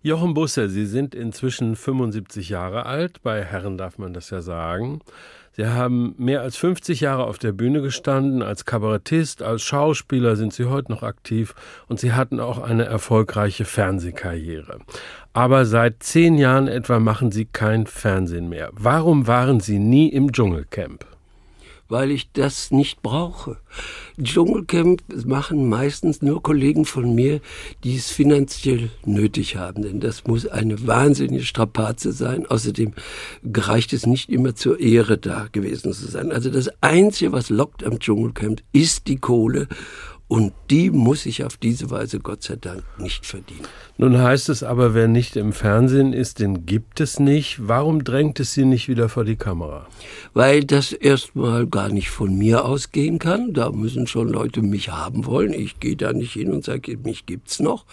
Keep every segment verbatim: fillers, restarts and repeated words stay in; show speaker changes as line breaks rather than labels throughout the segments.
Jochen Busse, Sie sind inzwischen fünfundsiebzig Jahre alt, bei Herren darf man das ja sagen. Sie haben mehr als fünfzig Jahre auf der Bühne gestanden, als Kabarettist, als Schauspieler sind Sie heute noch aktiv und Sie hatten auch eine erfolgreiche Fernsehkarriere. Aber seit zehn Jahren etwa machen Sie kein Fernsehen mehr. Warum waren Sie nie im Dschungelcamp?
Weil ich das nicht brauche. Dschungelcamp machen meistens nur Kollegen von mir, die es finanziell nötig haben. Denn das muss eine wahnsinnige Strapaze sein. Außerdem reicht es nicht immer zur Ehre, da gewesen zu sein. Also das Einzige, was lockt am Dschungelcamp, ist die Kohle. Und die muss ich auf diese Weise, Gott sei Dank, nicht verdienen.
Nun heißt es aber, wer nicht im Fernsehen ist, den gibt es nicht. Warum drängt es Sie nicht wieder vor die Kamera?
Weil das erstmal gar nicht von mir ausgehen kann. Da müssen schon Leute mich haben wollen. Ich gehe da nicht hin und sage, mich gibt's noch.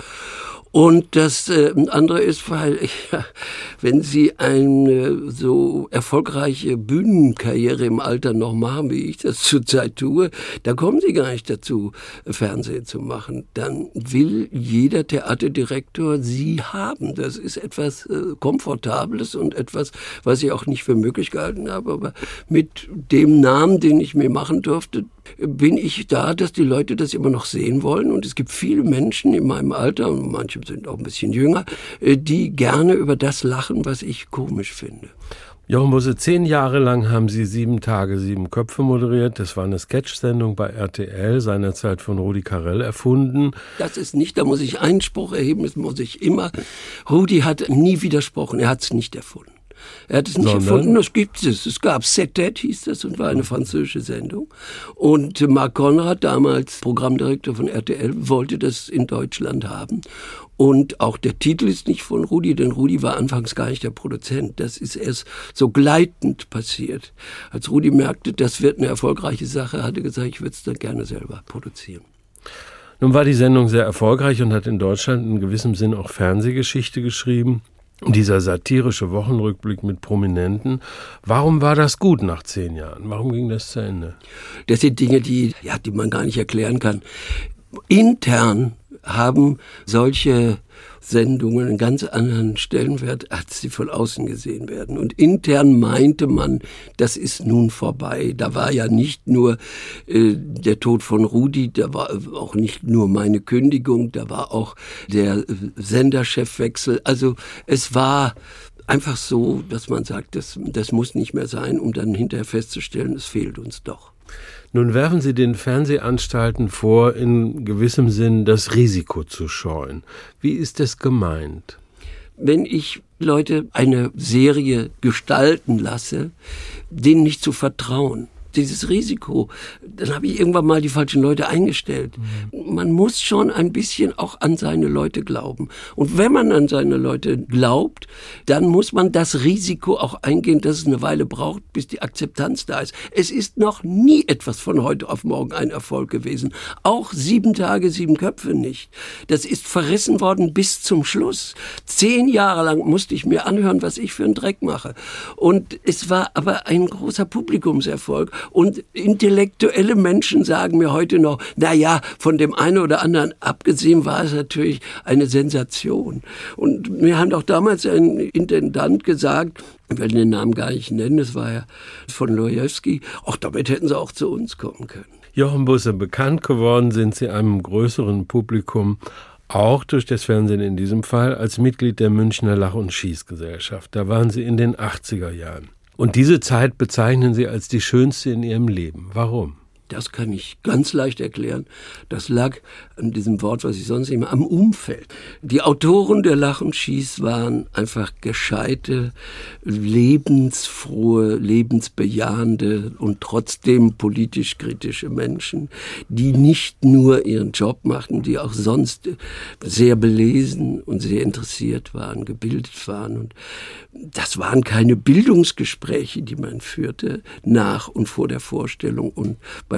Und das äh, andere ist, weil ja, wenn Sie eine so erfolgreiche Bühnenkarriere im Alter noch machen, wie ich das zurzeit tue, da kommen Sie gar nicht dazu, Fernsehen zu machen. Dann will jeder Theaterdirektor Sie haben. Das ist etwas äh, Komfortables und etwas, was ich auch nicht für möglich gehalten habe. Aber mit dem Namen, den ich mir machen durfte, bin ich da, dass die Leute das immer noch sehen wollen. Und es gibt viele Menschen in meinem Alter, und manche sind auch ein bisschen jünger, die gerne über das lachen, was ich komisch finde.
Jochen Busse, zehn Jahre lang haben Sie sieben Tage, sieben Köpfe moderiert. Das war eine Sketch-Sendung bei R T L, seinerzeit von Rudi Carrell erfunden.
Das ist nicht, da muss ich Einspruch erheben, das muss ich immer. Rudi hat nie widersprochen, er hat es nicht erfunden. Er hat es nicht
Sondern?
erfunden, das gibt es. Es gab Setet, hieß das, und war eine französische Sendung. Und Marc Conrad, damals Programmdirektor von R T L, wollte das in Deutschland haben. Und auch der Titel ist nicht von Rudi, denn Rudi war anfangs gar nicht der Produzent. Das ist erst so gleitend passiert. Als Rudi merkte, das wird eine erfolgreiche Sache, hat er gesagt, ich würde es dann gerne selber produzieren.
Nun war die Sendung sehr erfolgreich und hat in Deutschland in gewissem Sinn auch Fernsehgeschichte geschrieben. Dieser satirische Wochenrückblick mit Prominenten. Warum war das gut nach zehn Jahren? Warum ging das zu Ende?
Das sind Dinge, die, ja, die man gar nicht erklären kann. Intern haben solche Sendungen einen ganz anderen Stellenwert, als sie von außen gesehen werden. Und intern meinte man, das ist nun vorbei. Da war ja nicht nur äh, der Tod von Rudi, da war auch nicht nur meine Kündigung, da war auch der äh, Senderchefwechsel. Also es war einfach so, dass man sagt, das, das muss nicht mehr sein, um dann hinterher festzustellen, es fehlt uns doch.
Nun werfen Sie den Fernsehanstalten vor, in gewissem Sinn das Risiko zu scheuen. Wie ist das gemeint?
Wenn ich Leute eine Serie gestalten lasse, denen nicht zu vertrauen, dieses Risiko, dann habe ich irgendwann mal die falschen Leute eingestellt. Mhm. Man muss schon ein bisschen auch an seine Leute glauben. Und wenn man an seine Leute glaubt, dann muss man das Risiko auch eingehen, dass es eine Weile braucht, bis die Akzeptanz da ist. Es ist noch nie etwas von heute auf morgen ein Erfolg gewesen. Auch sieben Tage, sieben Köpfe nicht. Das ist verrissen worden bis zum Schluss. Zehn Jahre lang musste ich mir anhören, was ich für einen Dreck mache. Und es war aber ein großer Publikumserfolg. Und intellektuelle Menschen sagen mir heute noch, na ja, von dem einen oder anderen abgesehen war es natürlich eine Sensation. Und mir hat auch damals ein Intendant gesagt, ich will den Namen gar nicht nennen, es war ja von Lojewski, auch damit hätten sie auch zu uns kommen können.
Jochen Busse, bekannt geworden sind Sie einem größeren Publikum, auch durch das Fernsehen in diesem Fall, als Mitglied der Münchner Lach- und Schießgesellschaft. Da waren Sie in den achtziger Jahren. Und diese Zeit bezeichnen Sie als die schönste in Ihrem Leben. Warum?
Das kann ich ganz leicht erklären. Das lag an diesem Wort, was ich sonst immer, am Umfeld. Die Autoren der Lach und Schieß waren einfach gescheite, lebensfrohe, lebensbejahende und trotzdem politisch kritische Menschen, die nicht nur ihren Job machten, die auch sonst sehr belesen und sehr interessiert waren, gebildet waren. Und das waren keine Bildungsgespräche, die man führte, nach und vor der Vorstellung und bei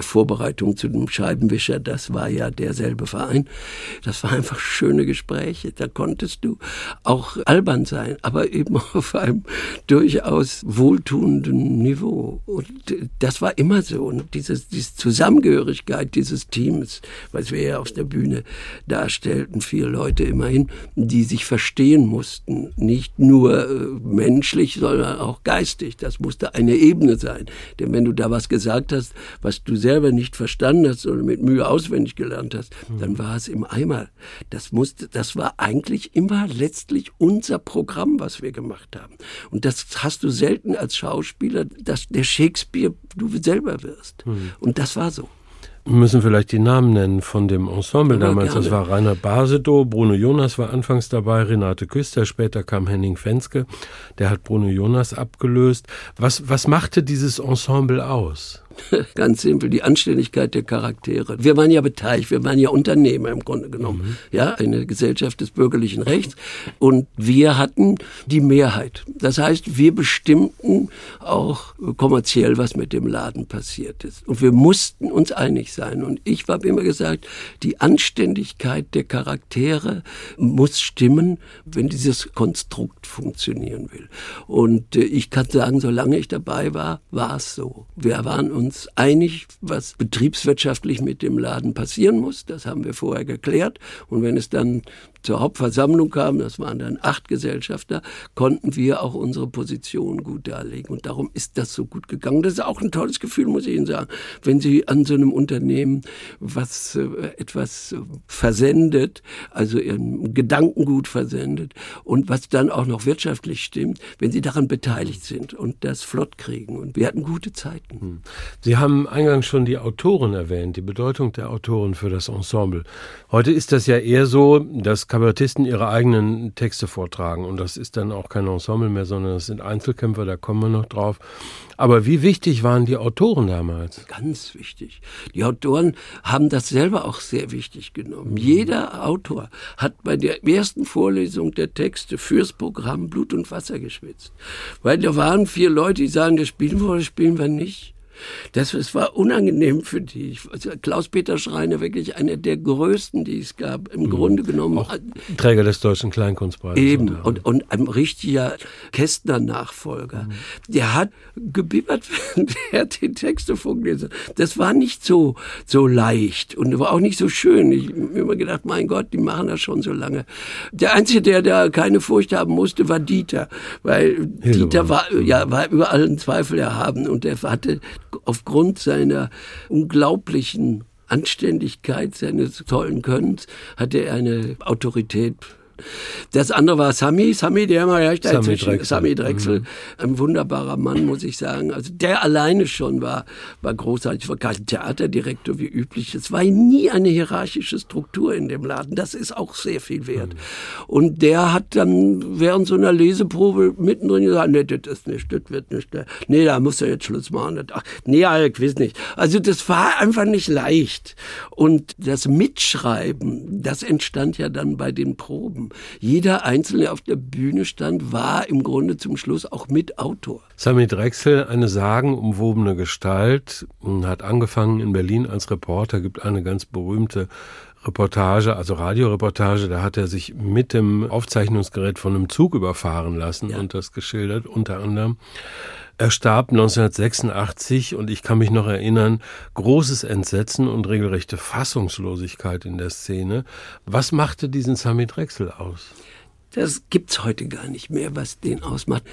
Vorbereitung zu dem Scheibenwischer, das war ja derselbe Verein. Das war einfach schöne Gespräche. Da konntest du auch albern sein, aber eben auf einem durchaus wohltuenden Niveau. Und das war immer so. Und dieses, diese Zusammengehörigkeit dieses Teams, was wir ja auf der Bühne darstellten, vier Leute immerhin, die sich verstehen mussten. Nicht nur äh, menschlich, sondern auch geistig. Das musste eine Ebene sein. Denn wenn du da was gesagt hast, was du selber nicht verstanden hast oder mit Mühe auswendig gelernt hast, mhm. dann war es im Eimer. Das musste, das war eigentlich immer letztlich unser Programm, was wir gemacht haben. Und das hast du selten als Schauspieler, dass der Shakespeare du selber wirst. Mhm. Und das war so.
Wir müssen vielleicht die Namen nennen von dem Ensemble
Aber
damals.
gerne.
Das war Rainer Basedow, Bruno Jonas war anfangs dabei, Renate Küster, später kam Henning Fenske, der hat Bruno Jonas abgelöst. Was, was machte dieses Ensemble aus?
Ganz simpel, die Anständigkeit der Charaktere. Wir waren ja beteiligt, wir waren ja Unternehmer im Grunde genommen. Mhm. Ja, eine Gesellschaft des bürgerlichen Rechts. Und wir hatten die Mehrheit. Das heißt, wir bestimmten auch kommerziell, was mit dem Laden passiert ist. Und wir mussten uns einig sein. Und ich habe immer gesagt, die Anständigkeit der Charaktere muss stimmen, wenn dieses Konstrukt funktionieren will. Und ich kann sagen, solange ich dabei war, war es so. Wir waren uns uns einig, was betriebswirtschaftlich mit dem Laden passieren muss. Das haben wir vorher geklärt. Und wenn es dann zur Hauptversammlung kam, das waren dann acht Gesellschafter, konnten wir auch unsere Position gut darlegen. Und darum ist das so gut gegangen. Das ist auch ein tolles Gefühl, muss ich Ihnen sagen. Wenn Sie an so einem Unternehmen was äh, etwas versendet, also Ihren Gedankengut versendet und was dann auch noch wirtschaftlich stimmt, wenn Sie daran beteiligt sind und das flott kriegen. Und wir hatten gute Zeiten.
Sie haben eingangs schon die Autoren erwähnt, die Bedeutung der Autoren für das Ensemble. Heute ist das ja eher so, dass Kabarettisten ihre eigenen Texte vortragen. Und das ist dann auch kein Ensemble mehr, sondern das sind Einzelkämpfer, da kommen wir noch drauf. Aber wie wichtig waren die Autoren damals?
Ganz wichtig. Die Autoren haben das selber auch sehr wichtig genommen. Mhm. Jeder Autor hat bei der ersten Vorlesung der Texte fürs Programm Blut und Wasser geschwitzt. Weil da waren vier Leute, die sagen, das spielen wir oder spielen wir nicht. Das, das war unangenehm für die. Also Klaus-Peter Schreiner, wirklich einer der größten, die es gab, im mhm. Grunde genommen.
Auch Träger des Deutschen Kleinkunstpreises.
Eben, und, und ein richtiger Kästner-Nachfolger. Mhm. Der hat gebibbert, der hat die Texte vorgelesen. Das war nicht so, so leicht und war auch nicht so schön. Ich habe mir immer gedacht, mein Gott, die machen das schon so lange. Der Einzige, der da keine Furcht haben musste, war Dieter. Weil Hildebrand. Dieter war, ja, war über allen Zweifel erhaben und er hatte aufgrund seiner unglaublichen Anständigkeit, seines tollen Könnens, hatte er eine Autorität. Das andere war Sami, Sami, der immer recht
Sami Drechsel.
Sami Drechsel, mhm. ein wunderbarer Mann, muss ich sagen. Also der alleine schon war, war großartig, war kein Theaterdirektor wie üblich. Es war nie eine hierarchische Struktur in dem Laden. Das ist auch sehr viel wert. Mhm. Und der hat dann während so einer Leseprobe mittendrin gesagt, nee, das ist nicht, das wird nicht. Nee, da muss er jetzt Schluss machen. Ach, nee, ich weiß nicht. Also das war einfach nicht leicht. Und das Mitschreiben, das entstand ja dann bei den Proben. Jeder Einzelne, der auf der Bühne stand, war im Grunde zum Schluss auch Mitautor.
Sami Drechsel, eine sagenumwobene Gestalt, hat angefangen in Berlin als Reporter, gibt eine ganz berühmte Reportage, also Radioreportage, da hat er sich mit dem Aufzeichnungsgerät von einem Zug überfahren lassen ja. und das geschildert, unter anderem. Er starb neunzehnhundertsechsundachtzig und ich kann mich noch erinnern, großes Entsetzen und regelrechte Fassungslosigkeit in der Szene. Was machte diesen Sami Drechsel aus?
Das gibt's heute gar nicht mehr, was den ausmacht.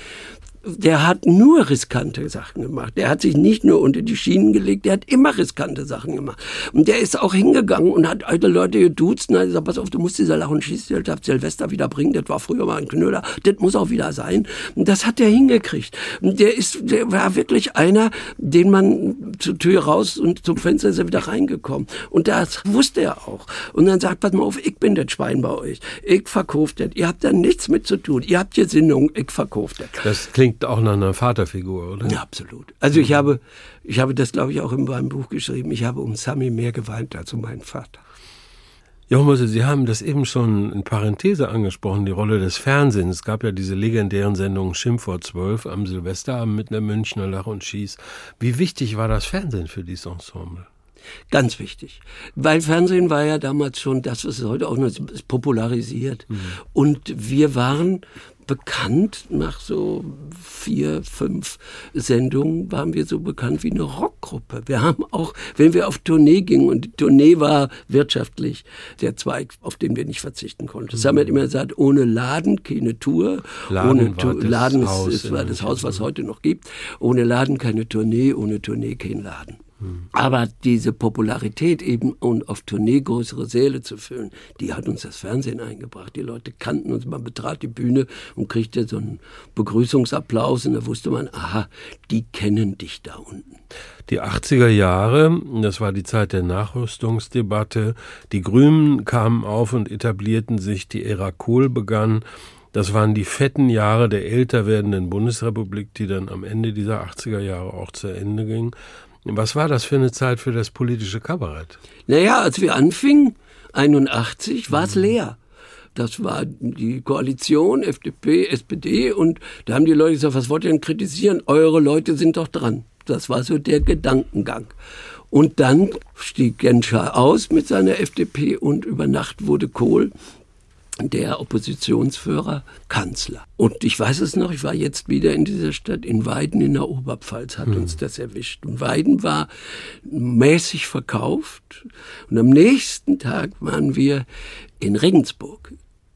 Der hat nur riskante Sachen gemacht. Der hat sich nicht nur unter die Schienen gelegt, der hat immer riskante Sachen gemacht. Und der ist auch hingegangen und hat alte Leute geduzt und hat gesagt, pass auf, du musst dieser Lach- und Schießgesellschaft Silvester wieder bringen, das war früher mal ein Knüller, das muss auch wieder sein. Und das hat der hingekriegt. Und der ist, der war wirklich einer, den man zur Tür raus und zum Fenster ist er wieder reingekommen. Und das wusste er auch. Und dann sagt, pass mal auf, ich bin das Schwein bei euch. Ich verkauf das. Ihr habt da nichts mit zu tun. Ihr habt Gesinnung, ich verkauf das.
Das klingt auch nach einer Vaterfigur, oder?
Ja, absolut. Also ich habe, ich habe das, glaube ich, auch in meinem Buch geschrieben. Ich habe um Sami mehr geweint als um meinen Vater.
Jochen Mosse, Sie haben das eben schon in Parenthese angesprochen, die Rolle des Fernsehens. Es gab ja diese legendären Sendungen Schimpf vor zwölf am Silvesterabend mit einer Münchner Lach und Schieß. Wie wichtig war das Fernsehen für dieses Ensemble?
Ganz wichtig. Weil Fernsehen war ja damals schon das, was es heute auch noch ist, popularisiert. Mhm. Und wir waren bekannt, nach so vier, fünf Sendungen waren wir so bekannt wie eine Rockgruppe. Wir haben auch, wenn wir auf Tournee gingen, und die Tournee war wirtschaftlich der Zweig, auf den wir nicht verzichten konnten. Das haben wir immer gesagt, ohne Laden keine Tour.
Laden
ohne
war
tu-
das
Laden
Haus
ist, ist, war das Haus, was es heute noch gibt. Ohne Laden keine Tournee, ohne Tournee kein Laden. Aber diese Popularität eben, und auf Tournee größere Säle zu füllen, die hat uns das Fernsehen eingebracht. Die Leute kannten uns, man betrat die Bühne und kriegte so einen Begrüßungsapplaus und da wusste man, aha, die kennen dich da unten.
Die achtziger Jahre, das war die Zeit der Nachrüstungsdebatte. Die Grünen kamen auf und etablierten sich, die Ära Kohl begann. Das waren die fetten Jahre der älter werdenden Bundesrepublik, die dann am Ende dieser achtziger Jahre auch zu Ende ging. Was war das für eine Zeit für das politische Kabarett?
Naja, als wir anfingen, einundachtzig, war es leer. Das war die Koalition, F D P, S P D, und da haben die Leute gesagt, was wollt ihr denn kritisieren? Eure Leute sind doch dran. Das war so der Gedankengang. Und dann stieg Genscher aus mit seiner F D P und über Nacht wurde Kohl, der Oppositionsführer, Kanzler. Und ich weiß es noch, ich war jetzt wieder in dieser Stadt, in Weiden in der Oberpfalz, hat uns das erwischt. Und Weiden war mäßig verkauft. Und am nächsten Tag waren wir in Regensburg.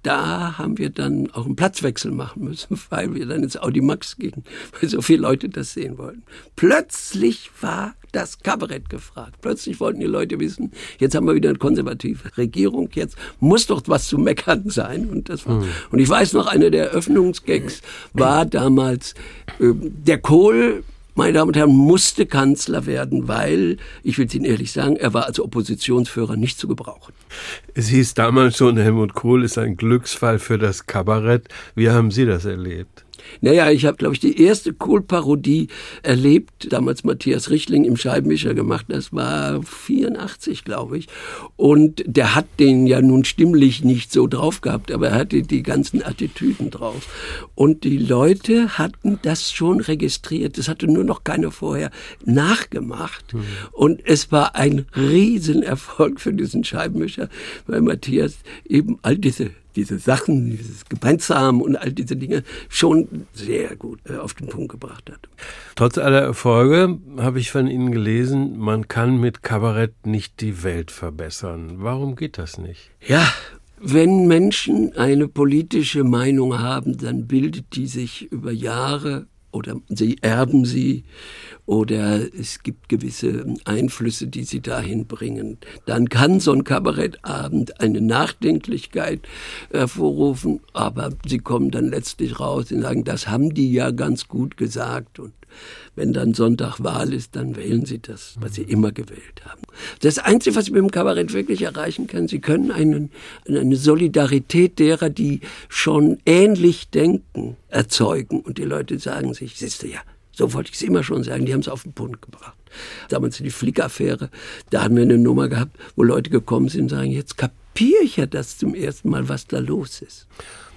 Da haben wir dann auch einen Platzwechsel machen müssen, weil wir dann ins Audimax gingen, weil so viele Leute das sehen wollten. Plötzlich war das Kabarett gefragt. Plötzlich wollten die Leute wissen, jetzt haben wir wieder eine konservative Regierung, jetzt muss doch was zu meckern sein. Und, das war, mhm. und ich weiß noch, einer der Eröffnungsgags war damals äh, der Kohl, meine Damen und Herren, musste Kanzler werden, weil, ich will es Ihnen ehrlich sagen, er war als Oppositionsführer nicht zu gebrauchen.
Es hieß damals schon, Helmut Kohl ist ein Glücksfall für das Kabarett. Wie haben Sie das erlebt?
Naja, ich habe, glaube ich, die erste Kohl-Parodie erlebt, damals Matthias Richtling im Scheibenwischer gemacht, das war vierundachtzig, glaube ich. Und der hat den ja nun stimmlich nicht so drauf gehabt, aber er hatte die ganzen Attitüden drauf. Und die Leute hatten das schon registriert, das hatte nur noch keiner vorher nachgemacht. Mhm. Und es war ein Riesenerfolg für diesen Scheibenwischer, weil Matthias eben all diese diese Sachen, dieses Gemeinsam und all diese Dinge schon sehr gut äh, auf den Punkt gebracht hat.
Trotz aller Erfolge habe ich von Ihnen gelesen, man kann mit Kabarett nicht die Welt verbessern. Warum geht das nicht?
Ja, wenn Menschen eine politische Meinung haben, dann bildet die sich über Jahre oder sie erben sie oder es gibt gewisse Einflüsse, die sie dahin bringen. Dann kann so ein Kabarettabend eine Nachdenklichkeit hervorrufen, aber sie kommen dann letztlich raus und sagen, das haben die ja ganz gut gesagt. Und wenn dann Sonntag Wahl ist, dann wählen sie das, was sie immer gewählt haben. Das Einzige, was sie mit dem Kabarett wirklich erreichen können, sie können einen, eine Solidarität derer, die schon ähnlich denken, erzeugen. Und die Leute sagen sich, siehst du ja, so wollte ich es immer schon sagen, die haben es auf den Punkt gebracht. Damals die Flick-Affäre, da hatten wir eine Nummer gehabt, wo Leute gekommen sind und sagen, jetzt kapiere ich ja das zum ersten Mal, was da los ist.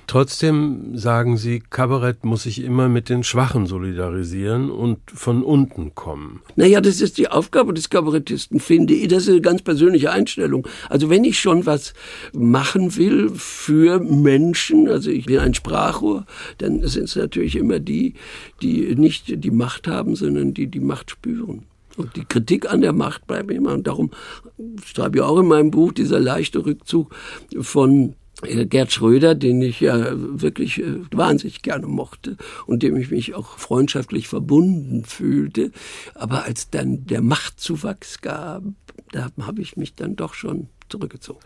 Trotzdem sagen Sie, Kabarett muss sich immer mit den Schwachen solidarisieren und von unten kommen.
Naja, das ist die Aufgabe des Kabarettisten, finde ich. Das ist eine ganz persönliche Einstellung. Also wenn ich schon was machen will für Menschen, also ich bin ein Sprachrohr, dann sind es natürlich immer die, die nicht die Macht haben, sondern die die Macht spüren. Und die Kritik an der Macht bleibt immer. Und darum schreibe ich auch in meinem Buch dieser leichte Rückzug von Gerd Schröder, den ich ja wirklich äh, wahnsinnig gerne mochte und dem ich mich auch freundschaftlich verbunden fühlte. Aber als dann der Machtzuwachs gab, da habe ich mich dann doch schon zurückgezogen.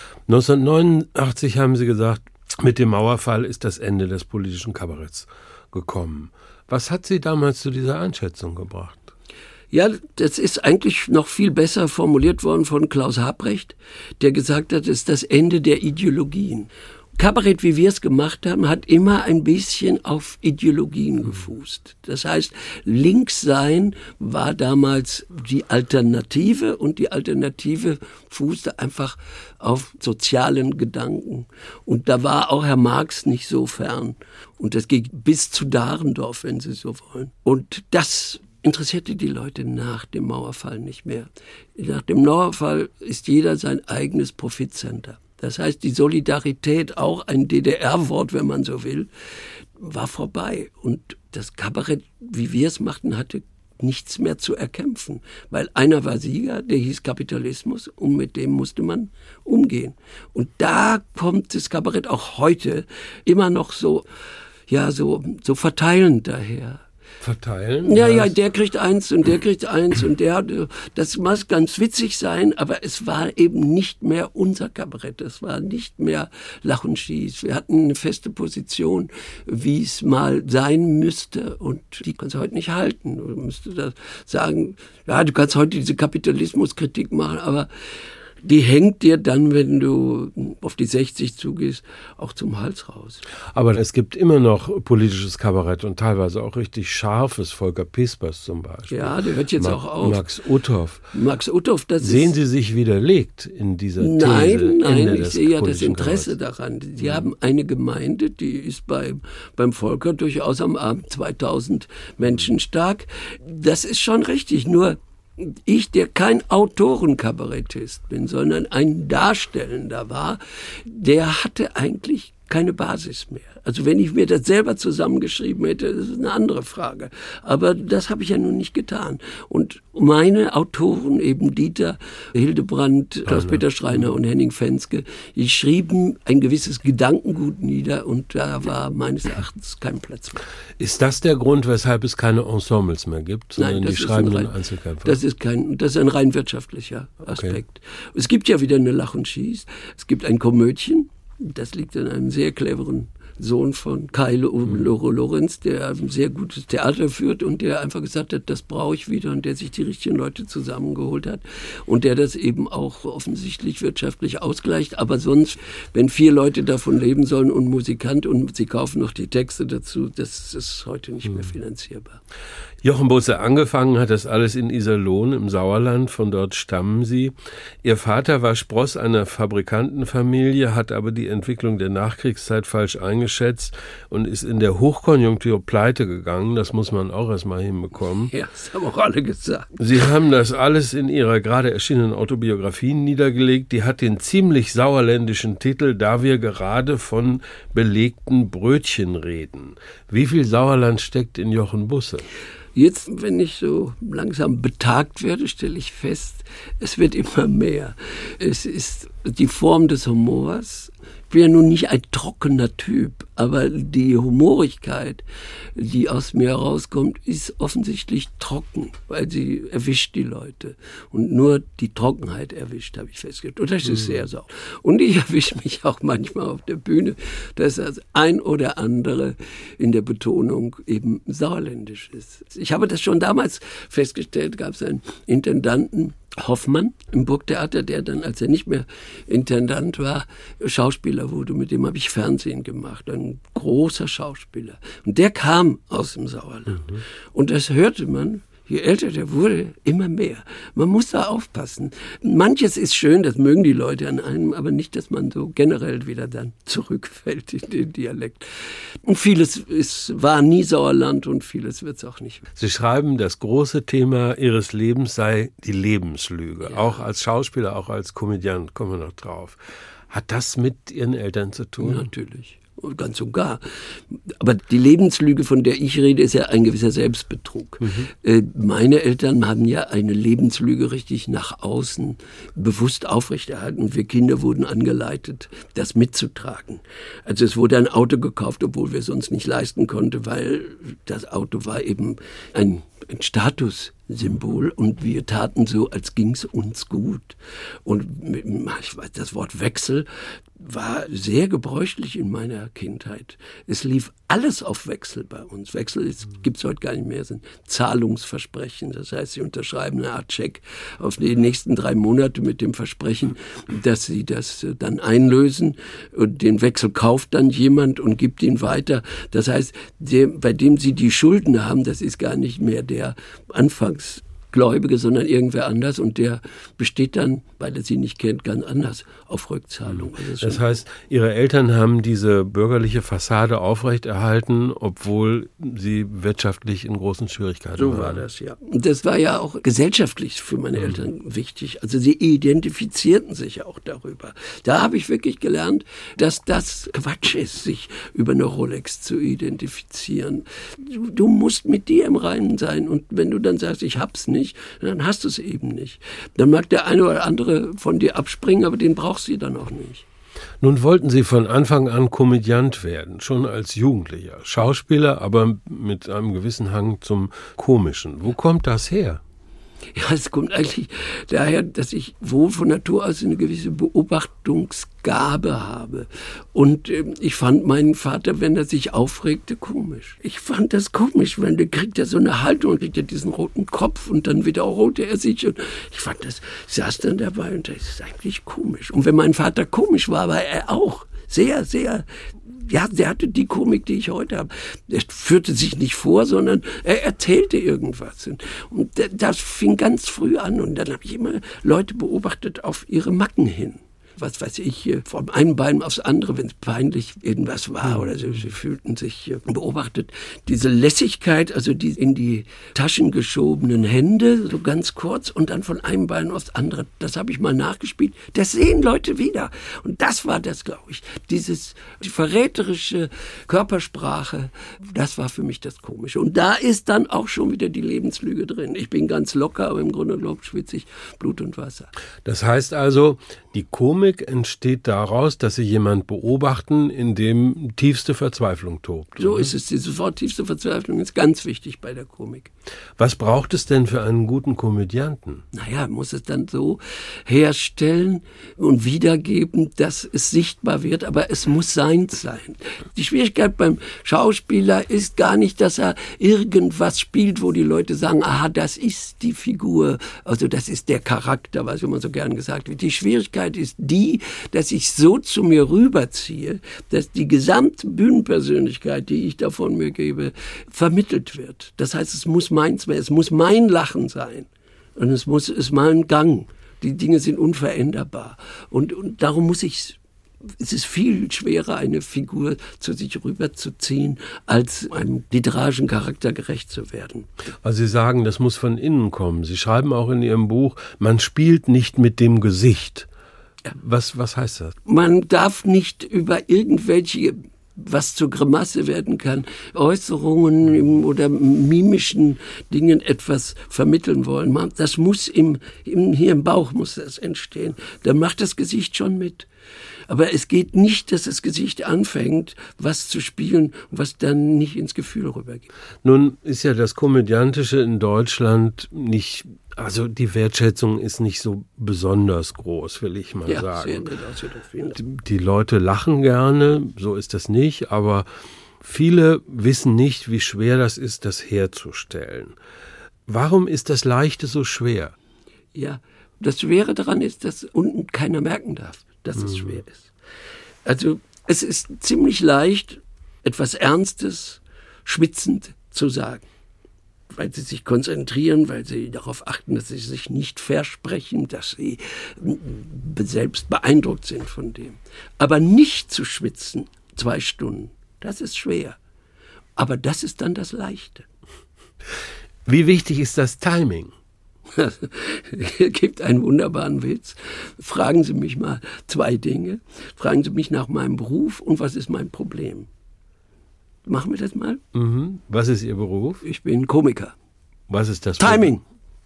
neunzehnhundertneunundachtzig haben Sie gesagt, mit dem Mauerfall ist das Ende des politischen Kabaretts gekommen. Was hat Sie damals zu dieser Einschätzung gebracht?
Ja, das ist eigentlich noch viel besser formuliert worden von Klaus Habrecht, der gesagt hat, es ist das Ende der Ideologien. Kabarett, wie wir es gemacht haben, hat immer ein bisschen auf Ideologien gefußt. Das heißt, links sein war damals die Alternative und die Alternative fußte einfach auf sozialen Gedanken. Und da war auch Herr Marx nicht so fern. Und das ging bis zu Dahrendorf, wenn Sie so wollen. Und das interessierte die Leute nach dem Mauerfall nicht mehr. Nach dem Mauerfall ist jeder sein eigenes Profitcenter. Das heißt, die Solidarität, auch ein D D R-Wort, wenn man so will, war vorbei. Und das Kabarett, wie wir es machten, hatte nichts mehr zu erkämpfen. Weil einer war Sieger, der hieß Kapitalismus, und mit dem musste man umgehen. Und da kommt das Kabarett auch heute immer noch so, ja, so, so verteilend daher.
Verteilen?
Ja, ja, der kriegt eins und der kriegt eins und der, das mag ganz witzig sein, aber es war eben nicht mehr unser Kabarett, es war nicht mehr Lach und Schieß. Wir hatten eine feste Position, wie es mal sein müsste, und die kannst du heute nicht halten. Du müsstest da sagen, ja, du kannst heute diese Kapitalismuskritik machen, aber die hängt dir dann, wenn du auf die sechzig zugehst, auch zum Hals raus.
Aber es gibt immer noch politisches Kabarett und teilweise auch richtig scharfes, Volker Pispers zum Beispiel.
Ja, der hört jetzt
Ma-
auch auf.
Max Uthoff.
Max Uthoff, das
Sehen
ist...
Sie sich widerlegt in dieser These?
Nein, nein,
Ende
ich
des
sehe ja das
politischen
Interesse
Kabaretts?
daran. Sie mhm. haben eine Gemeinde, die ist bei, beim Volker durchaus am Abend zweitausend Menschen stark. Das ist schon richtig, nur ich, der kein Autorenkabarettist bin, sondern ein Darstellender war, der hatte eigentlich keine Basis mehr. Also wenn ich mir das selber zusammengeschrieben hätte, das ist eine andere Frage. Aber das habe ich ja nun nicht getan. Und meine Autoren, eben Dieter Hildebrandt, Klaus-Peter Schreiner und Henning Fenske, die schrieben ein gewisses Gedankengut nieder, und da war meines Erachtens kein Platz mehr.
Ist das der Grund, weshalb es keine Ensembles mehr gibt, sondern
Nein, das
die
ist
schreiben
ein
nur
rein,
Einzelkämpfer?
Das ist kein, das ist ein rein wirtschaftlicher Aspekt. Okay. Es gibt ja wieder eine Lach und Schieß. Es gibt ein Komödien. Das liegt an einem sehr cleveren Sohn von Kai Lorenz, der ein sehr gutes Theater führt und der einfach gesagt hat, das brauche ich wieder, und der sich die richtigen Leute zusammengeholt hat und der das eben auch offensichtlich wirtschaftlich ausgleicht. Aber sonst, wenn vier Leute davon leben sollen und Musikant und sie kaufen noch die Texte dazu, das ist heute nicht mehr finanzierbar.
Jochen Busse, angefangen hat das alles in Iserlohn im Sauerland, von dort stammen Sie. Ihr Vater war Spross einer Fabrikantenfamilie, hat aber die Entwicklung der Nachkriegszeit falsch eingeschätzt und ist in der Hochkonjunktur pleite gegangen. Das muss man auch erstmal hinbekommen.
Ja, das haben auch alle gesagt.
Sie haben das alles in Ihrer gerade erschienenen Autobiografie niedergelegt. Die hat den ziemlich sauerländischen Titel »Da wir gerade von belegten Brötchen reden«. Wie viel Sauerland steckt in Jochen Busse?
Jetzt, wenn ich so langsam betagt werde, stelle ich fest, es wird immer mehr. Es ist die Form des Humors. Ich bin ja nun nicht ein trockener Typ, aber die Humorigkeit, die aus mir herauskommt, ist offensichtlich trocken, weil sie erwischt die Leute. Und nur die Trockenheit erwischt, habe ich festgestellt. Und das ist sehr sauer. Und ich erwische mich auch manchmal auf der Bühne, dass das ein oder andere in der Betonung eben sauerländisch ist. Ich habe das schon damals festgestellt, gab es einen Intendanten, Hoffmann im Burgtheater, der dann, als er nicht mehr Intendant war, Schauspieler wurde. Mit dem habe ich Fernsehen gemacht. Ein großer Schauspieler. Und der kam aus dem Sauerland. Mhm. Und das hörte man, je älter der wurde, immer mehr. Man muss da aufpassen. Manches ist schön, das mögen die Leute an einem, aber nicht, dass man so generell wieder dann zurückfällt in den Dialekt. Und vieles ist, war nie Sauerland und vieles wird es auch nicht.
Sie schreiben, das große Thema Ihres Lebens sei die Lebenslüge. Ja. Auch als Schauspieler, auch als Komödiant, kommen wir noch drauf. Hat das mit Ihren Eltern zu tun?
Natürlich. Ganz und gar. Aber die Lebenslüge, von der ich rede, ist ja ein gewisser Selbstbetrug. Mhm. Äh, meine Eltern haben ja eine Lebenslüge richtig nach außen bewusst aufrechterhalten. Und wir Kinder wurden angeleitet, das mitzutragen. Also es wurde ein Auto gekauft, obwohl wir es uns nicht leisten konnten, weil das Auto war eben ein, ein Statussymbol und wir taten so, als ging es uns gut. Und mit, ich weiß, das Wort Wechsel war sehr gebräuchlich in meiner Kindheit. Es lief alles auf Wechsel bei uns. Wechsel gibt es heute gar nicht mehr, es sind Zahlungsversprechen. Das heißt, Sie unterschreiben eine Art Scheck auf die nächsten drei Monate mit dem Versprechen, dass Sie das dann einlösen. Und den Wechsel kauft dann jemand und gibt ihn weiter. Das heißt, der, bei dem Sie die Schulden haben, das ist gar nicht mehr der anfangs Gläubige, sondern irgendwer anders und der besteht dann, weil er sie nicht kennt, ganz anders auf Rückzahlung.
Also das heißt, Ihre Eltern haben diese bürgerliche Fassade aufrechterhalten, obwohl sie wirtschaftlich in großen Schwierigkeiten
so
waren.
So war das, ja. Und das war ja auch gesellschaftlich für meine mhm. Eltern wichtig. Also sie identifizierten sich auch darüber. Da habe ich wirklich gelernt, dass das Quatsch ist, sich über eine Rolex zu identifizieren. Du, du musst mit dir im Reinen sein und wenn du dann sagst, ich hab's nicht, dann hast du es eben nicht. Dann mag der eine oder andere von dir abspringen, aber den brauchst du dann auch nicht.
Nun wollten Sie von Anfang an Komödiant werden, schon als Jugendlicher. Schauspieler, aber mit einem gewissen Hang zum Komischen. Wo kommt das her?
Ja, es kommt eigentlich daher, dass ich wohl von Natur aus eine gewisse Beobachtungsgabe habe. Und äh, ich fand meinen Vater, wenn er sich aufregte, komisch. Ich fand das komisch, weil der kriegt ja so eine Haltung und kriegt ja diesen roten Kopf und dann wiederholte er sich. Und ich fand das, saß dann dabei und das ist eigentlich komisch. Und wenn mein Vater komisch war, war er auch sehr, sehr... Ja, der hatte die Komik, die ich heute habe. Er führte sich nicht vor, sondern er erzählte irgendwas. Und das fing ganz früh an. Und dann habe ich immer Leute beobachtet auf ihre Macken hin. Was weiß ich, vom einen Bein aufs andere, wenn es peinlich irgendwas war oder so, sie fühlten sich beobachtet. Diese Lässigkeit, also die in die Taschen geschobenen Hände, so ganz kurz und dann von einem Bein aufs andere, das habe ich mal nachgespielt. Das sehen Leute wieder. Und das war das, glaube ich, dieses die verräterische Körpersprache, das war für mich das Komische. Und da ist dann auch schon wieder die Lebenslüge drin. Ich bin ganz locker, aber im Grunde genommen schwitze ich Blut und Wasser.
Das heißt also, die Komik entsteht daraus, dass Sie jemand beobachten, in dem tiefste Verzweiflung tobt.
So ist es. Dieses Wort tiefste Verzweiflung ist ganz wichtig bei der Komik.
Was braucht es denn für einen guten Komödianten?
Naja, muss es dann so herstellen und wiedergeben, dass es sichtbar wird, aber es muss seins sein. Die Schwierigkeit beim Schauspieler ist gar nicht, dass er irgendwas spielt, wo die Leute sagen, aha, das ist die Figur, also das ist der Charakter, was immer so gern gesagt wird. Die Schwierigkeit ist die, dass ich so zu mir rüberziehe, dass die gesamte Bühnenpersönlichkeit, die ich da von mir gebe, vermittelt wird. Das heißt, es muss meins werden, es muss mein Lachen sein und es muss es mal ein Gang. Die Dinge sind unveränderbar und, und darum muss ich es ist viel schwerer, eine Figur zu sich rüberzuziehen, als einem literarischen Charakter gerecht zu werden.
Also Sie sagen, das muss von innen kommen. Sie schreiben auch in Ihrem Buch, man spielt nicht mit dem Gesicht. Was, was heißt das?
Man darf nicht über irgendwelche, was zur Grimasse werden kann, Äußerungen oder mimischen Dingen etwas vermitteln wollen. Das muss im, im, hier im Bauch muss das entstehen. Da macht das Gesicht schon mit. Aber es geht nicht, dass das Gesicht anfängt, was zu spielen, was dann nicht ins Gefühl rübergeht. Nun
ist ja das Komödiantische in Deutschland nicht, also die Wertschätzung ist nicht so besonders groß, will ich mal
ja,
sagen.
Sehr nett, sehr nett.
Die, die Leute lachen gerne, so ist das nicht, aber viele wissen nicht, wie schwer das ist, das herzustellen. Warum ist das Leichte so schwer?
Ja, das Schwere daran ist, dass unten keiner merken darf, dass es mhm. schwer ist. Also es ist ziemlich leicht, etwas Ernstes, schwitzend zu sagen, weil sie sich konzentrieren, weil sie darauf achten, dass sie sich nicht versprechen, dass sie selbst beeindruckt sind von dem. Aber nicht zu schwitzen, zwei Stunden, das ist schwer. Aber das ist dann das Leichte.
Wie wichtig ist das Timing?
Es gibt einen wunderbaren Witz. Fragen Sie mich mal zwei Dinge. Fragen Sie mich nach meinem Beruf und was ist mein Problem. Machen wir das mal?
Mhm. Was ist Ihr Beruf?
Ich bin Komiker.
Was ist das?
Timing.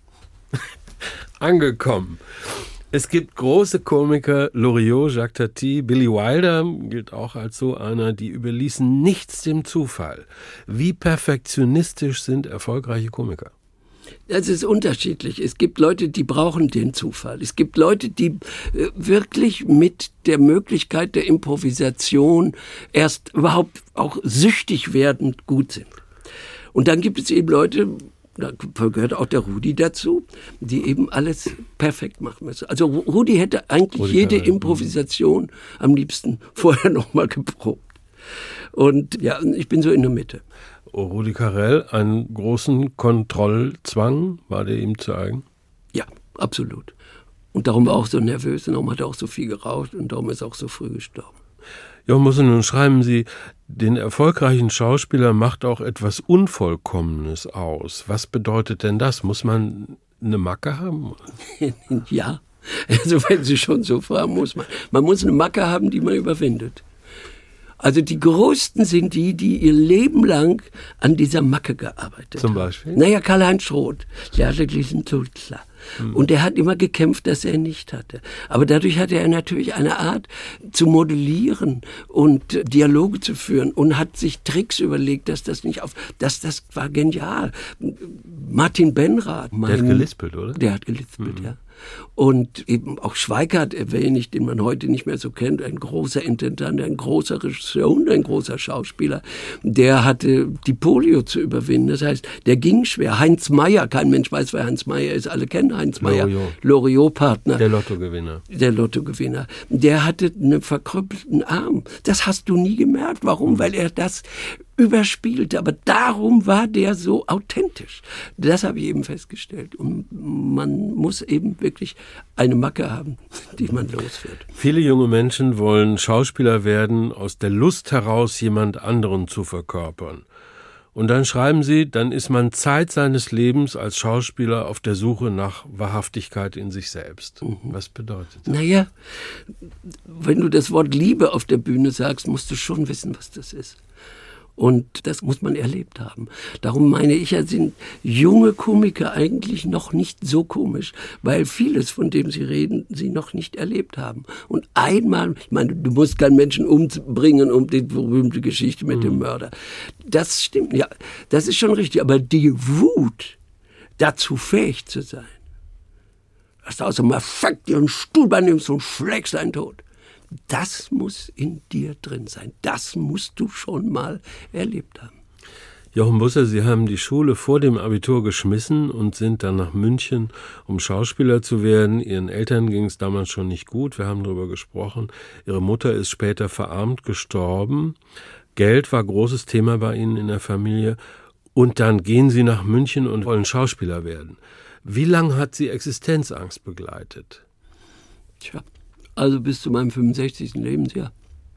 Angekommen. Es gibt große Komiker, Loriot, Jacques Tati, Billy Wilder gilt auch als so einer, die überließen nichts dem Zufall. Wie perfektionistisch sind erfolgreiche Komiker?
Das ist unterschiedlich. Es gibt Leute, die brauchen den Zufall. Es gibt Leute, die äh, wirklich mit der Möglichkeit der Improvisation erst überhaupt auch süchtig werdend gut sind. Und dann gibt es eben Leute, da gehört auch der Rudi dazu, die eben alles perfekt machen müssen. Also Rudi hätte eigentlich Rudi jede Improvisation am liebsten vorher noch mal geprobt. Und ja, ich bin so in der Mitte.
Rudi Carrell, einen großen Kontrollzwang, war der ihm zu eigen?
Ja, absolut. Und darum war er auch so nervös und darum hat er auch so viel geraucht und darum ist er auch so früh gestorben.
Jochen Busse, nun schreiben Sie, den erfolgreichen Schauspieler macht auch etwas Unvollkommenes aus. Was bedeutet denn das? Muss man eine Macke haben?
Ja, also wenn Sie schon so fragen, muss man. Man muss eine Macke haben, die man überwindet. Also die Größten sind die, die ihr Leben lang an dieser Macke gearbeitet
Zum
haben.
Beispiel?
Naja, Karl-Heinz Roth, der hatte diesen Tulzler. Hm. Und der hat immer gekämpft, dass er ihn nicht hatte. Aber dadurch hatte er natürlich eine Art zu modellieren und Dialoge zu führen und hat sich Tricks überlegt, dass das nicht auf, dass das war genial. Martin Benrath. Mein,
der hat gelispelt, oder?
Der hat gelispelt,
mhm. ja.
Und eben auch Schweikart erwähne ich, den man heute nicht mehr so kennt, ein großer Intendant, ein großer Regisseur und ein großer Schauspieler, der hatte die Polio zu überwinden. Das heißt, der ging schwer. Heinz Meyer, kein Mensch weiß, wer Heinz Meyer ist, alle kennen Heinz Meyer, Loriot-Partner.
Der Lottogewinner.
Der Lottogewinner. Der hatte einen verkrüppelten Arm. Das hast du nie gemerkt. Warum? Mhm. Weil er das überspielte. Aber darum war der so authentisch. Das habe ich eben festgestellt. Und man muss eben wirklich eine Macke haben, die man los wird.
Viele junge Menschen wollen Schauspieler werden, aus der Lust heraus, jemand anderen zu verkörpern. Und dann schreiben Sie, dann ist man Zeit seines Lebens als Schauspieler auf der Suche nach Wahrhaftigkeit in sich selbst. Mhm. Was bedeutet das?
Naja, wenn du das Wort Liebe auf der Bühne sagst, musst du schon wissen, was das ist. Und das muss man erlebt haben. Darum meine ich ja, sind junge Komiker eigentlich noch nicht so komisch, weil vieles, von dem sie reden, sie noch nicht erlebt haben. Und einmal, ich meine, du musst keinen Menschen umbringen, um die berühmte Geschichte mit mhm. dem Mörder. Das stimmt, ja, das ist schon richtig. Aber die Wut, dazu fähig zu sein, dass du aus dem Affekt dir einen Stuhlbein nimmst und schlägst einen tot. Das muss in dir drin sein. Das musst du schon mal erlebt haben.
Jochen Busse, Sie haben die Schule vor dem Abitur geschmissen und sind dann nach München, um Schauspieler zu werden. Ihren Eltern ging es damals schon nicht gut. Wir haben darüber gesprochen. Ihre Mutter ist später verarmt gestorben. Geld war großes Thema bei Ihnen in der Familie. Und dann gehen Sie nach München und wollen Schauspieler werden. Wie lange hat Sie Existenzangst begleitet?
Tja. Also bis zu meinem fünfundsechzigsten Lebensjahr.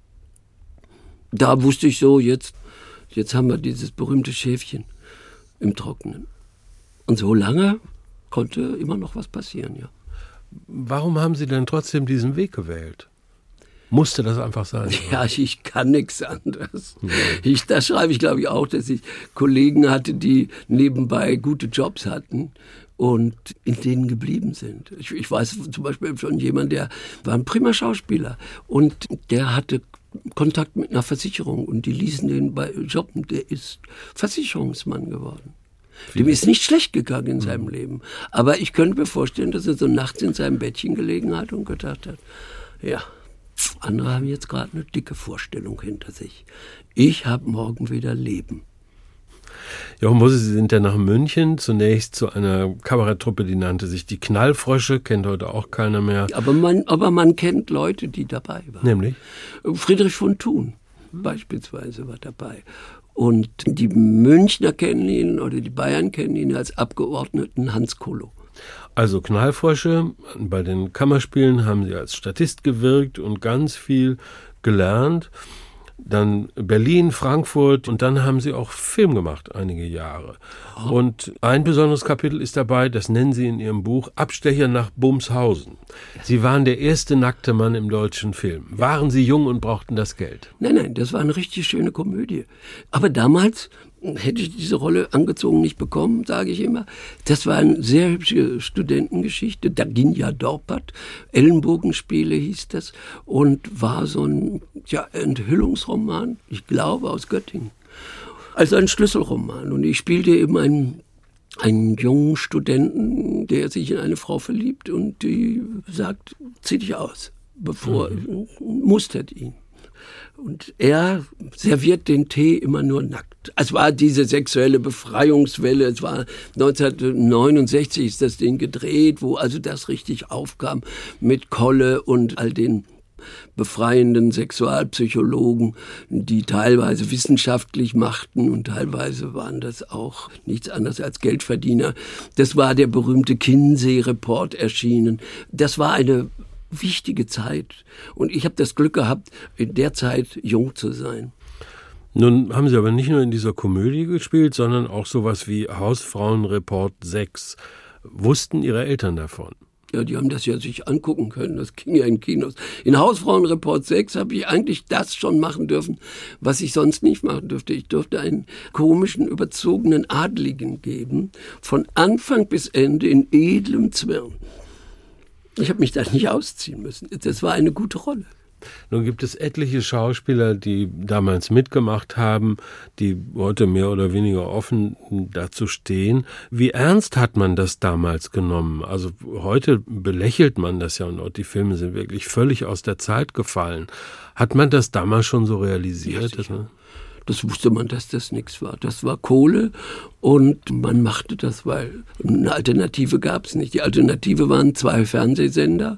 Da wusste ich so, jetzt, jetzt haben wir dieses berühmte Schäfchen im Trockenen. Und so lange konnte immer noch was passieren, ja.
Warum haben Sie denn trotzdem diesen Weg gewählt? Musste das einfach sein? Oder?
Ja, ich kann nichts anderes. Ja. Ich, das schreibe ich, glaube ich, auch, dass ich Kollegen hatte, die nebenbei gute Jobs hatten und in denen geblieben sind. Ich, ich weiß zum Beispiel von jemandem, der war ein prima Schauspieler und der hatte Kontakt mit einer Versicherung und die ließen den bei jobben. Der ist Versicherungsmann geworden. Dem ist nicht schlecht gegangen in seinem mhm. Leben. Aber ich könnte mir vorstellen, dass er so nachts in seinem Bettchen gelegen hat und gedacht hat, ja, andere haben jetzt gerade eine dicke Vorstellung hinter sich. Ich habe morgen wieder Leben.
Jochen Busse, Sie sind ja nach München, zunächst zu einer Kabaretttruppe, die nannte sich die Knallfrösche, kennt heute auch keiner mehr.
Aber man, aber man kennt Leute, die dabei waren.
Nämlich?
Friedrich von Thun hm. beispielsweise war dabei. Und die Münchner kennen ihn oder die Bayern kennen ihn als Abgeordneten Hans Kolo.
Also Knallfrösche, bei den Kammerspielen haben Sie als Statist gewirkt und ganz viel gelernt. Dann Berlin, Frankfurt und dann haben Sie auch Film gemacht, einige Jahre. Oh. Und ein besonderes Kapitel ist dabei, das nennen Sie in Ihrem Buch, Abstecher nach Bumshausen. Sie waren der erste nackte Mann im deutschen Film. Waren Sie jung und brauchten das Geld?
Nein, nein, das war eine richtig schöne Komödie. Aber damals hätte ich diese Rolle angezogen nicht bekommen, sage ich immer. Das war eine sehr hübsche Studentengeschichte. Daginia Dorpat, Ellenbogenspiele hieß das und war so ein ja, Enthüllungsroman, ich glaube aus Göttingen. Also ein Schlüsselroman. Und ich spielte eben einen, einen jungen Studenten, der sich in eine Frau verliebt und die sagt, zieh dich aus, bevor mhm. mustert ihn. Und er serviert den Tee immer nur nackt. Es war diese sexuelle Befreiungswelle. Es war neunzehnhundertneunundsechzig ist das Ding gedreht, wo also das richtig aufkam mit Kolle und all den befreienden Sexualpsychologen, die teilweise wissenschaftlich machten und teilweise waren das auch nichts anderes als Geldverdiener. Das war der berühmte Kinsey-Report erschienen. Das war eine wichtige Zeit und ich habe das Glück gehabt, in der Zeit jung zu sein.
Nun haben Sie aber nicht nur in dieser Komödie gespielt, sondern auch sowas wie Hausfrauenreport sechs. Wussten Ihre Eltern davon?
Ja, die haben das ja sich angucken können. Das ging ja in Kinos. In Hausfrauenreport sechs habe ich eigentlich das schon machen dürfen, was ich sonst nicht machen dürfte. Ich durfte einen komischen, überzogenen Adligen geben, von Anfang bis Ende in edlem Zwirn. Ich habe mich da nicht ausziehen müssen. Das war eine gute Rolle.
Nun gibt es etliche Schauspieler, die damals mitgemacht haben, die heute mehr oder weniger offen dazu stehen. Wie ernst hat man das damals genommen? Also heute belächelt man das ja und die Filme sind wirklich völlig aus der Zeit gefallen. Hat man das damals schon so realisiert?
Ja, das wusste man, dass das nichts war. Das war Kohle und man machte das, weil eine Alternative gab es nicht. Die Alternative waren zwei Fernsehsender.